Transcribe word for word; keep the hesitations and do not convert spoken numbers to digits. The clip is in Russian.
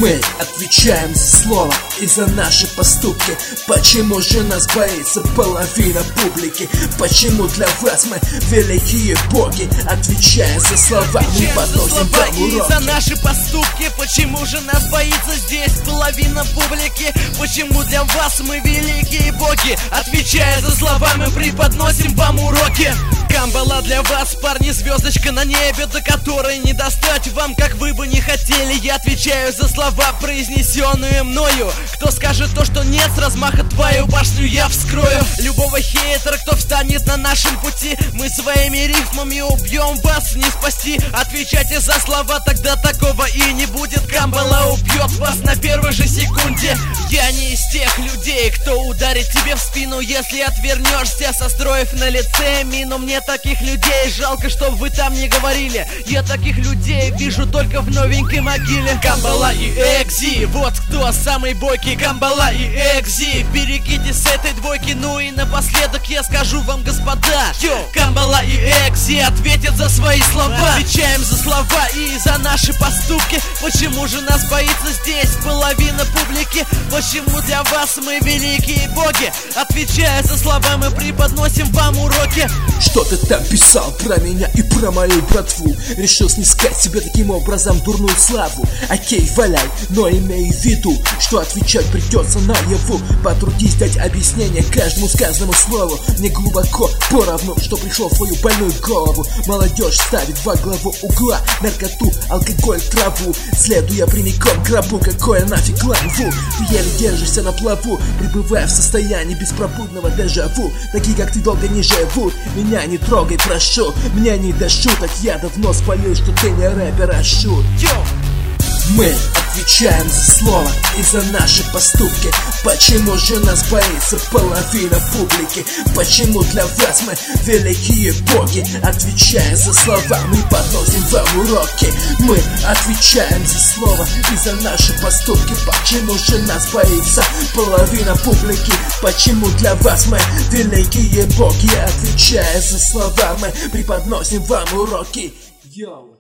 Мы отвечаем за слово и за наши поступки. Почему же нас боится половина публики? Почему для вас мы великие боги? Отвечая за слова, мы подносим вам уроки. И за наши поступки. Почему же нас боится здесь половина публики? Почему для вас мы великие боги? Отвечая за слова, мы преподносим вам уроки. Камбала для вас, парни, звездочка на небе, до которой не достать вам, как вы бы не хотели. Я отвечаю за слова, произнесенные мною. Кто скажет то, что нет, с размаха твою башню я вскрою. Любого хейтера, кто встанет на нашем пути, мы своими рифмами убьем вас, не спасти. Отвечайте за слова, тогда такого и не будет. Камбала убьет вас на первой же секунде. Я не из тех людей, кто ударит тебе в спину, если отвернешься, состроив на лице мину. Мне таких людей жалко, чтоб вы там не говорили. Я таких людей вижу только в новенькой могиле. Камбала и Экзи, вот кто самый бойкий. Камбала и Экзи, берегитесь с этой двойки. Ну и напоследок я скажу вам, господа, Камбала и Экзи ответят за свои слова. Отвечаем за слова и за наши поступки. Почему же нас боится здесь половина публики? Почему для вас мы великие боги? Отвечая за слова, мы преподносим вам уроки. Что ты там писал про меня и про мою братву? Решил снискать себе таким образом дурную славу? Окей, валяй, но имей в виду, что отвечать придется наяву. Потрудись дать объяснение каждому сказанному слову. Мне глубоко поровну, что пришло в твою больную голову. Молодежь ставит во главу угла наркоту, алкоголь, траву, следуя прямиком к гробу. Какое нафиг ланву? Ты еле держишься на плаву, пребывая в состоянии беспробудного дежаву. Такие как ты долго не живут. Меня не трогай, прошу, мне не до шуток. Я давно спалил, что ты не рэпер, а шут. Мы отвечаем за слово и за наши поступки. Почему же нас боится половина публики? Почему для вас мы великие боги? Отвечая за слова, мы подносим вам уроки. Мы отвечаем за слово и за наши поступки. Почему же нас боится половина публики? Почему для вас мы великие боги? Отвечая за слова, мы преподносим вам уроки. Йоу.